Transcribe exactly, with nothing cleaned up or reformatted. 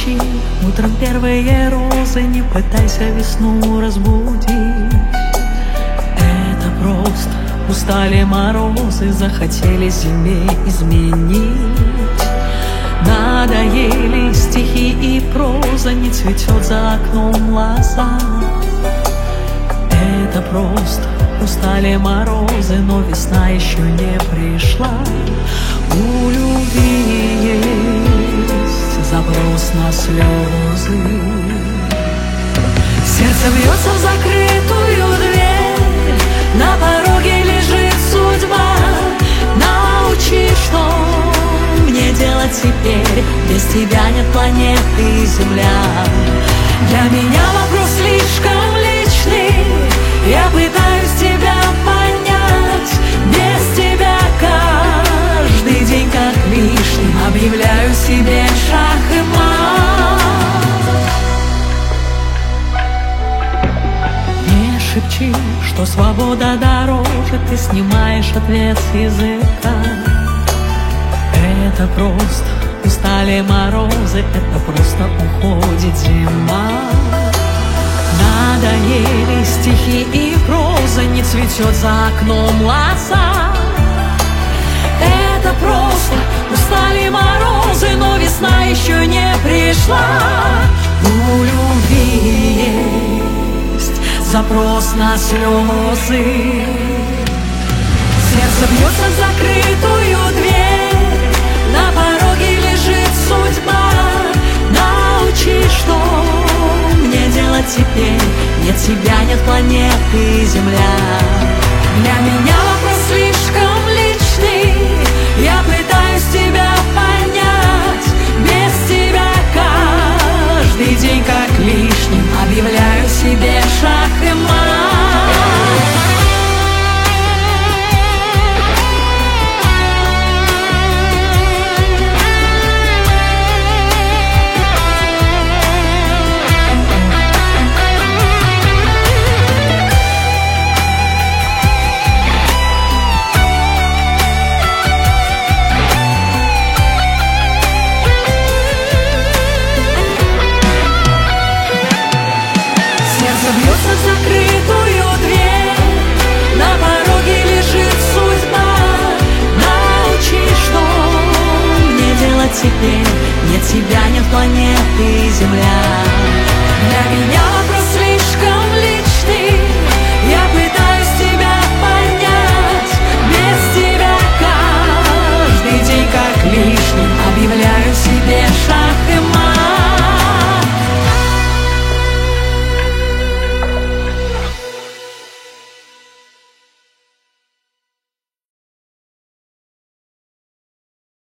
ищи утром первые розы, не пытайся весну разбудить. Это просто устали морозы, захотели зиме изменить. Надоели стихи и проза, не цветет за окном лоза. Это просто устали морозы, но весна еще не пришла. У любви есть запрос на слезы. Сердце бьется в закрытую дверь, на пороге лежит судьба. Научи, что мне делать теперь, без тебя нет планеты Земля. Для меня вопрос слишком личный, я пытаюсь тебя понять. Без тебя каждый день как лишний, объявляю себе шах и мат. Не шепчи, что свобода дороже, ты снимаешь ответ с языка. Это просто устали морозы, это просто уходит зима. Надоели стихи и проза, не цветет за окном лоза. Это просто устали морозы, но весна еще не пришла. У любви есть запрос на слезы. Сердце бьется в закрытую дверь, на пороге лежит судьба. Научи, что мне делать теперь, нет тебя, нет планеты Земля. Для меня вопрос слишком личный, я пытаюсь тебя понять. Без тебя каждый день как лишний, объявляю себе шах и мат. Бьется в закрытую дверь, на пороге лежит судьба. Научи, что мне делать теперь, нет тебя, нет планеты Земля. Для меня вопрос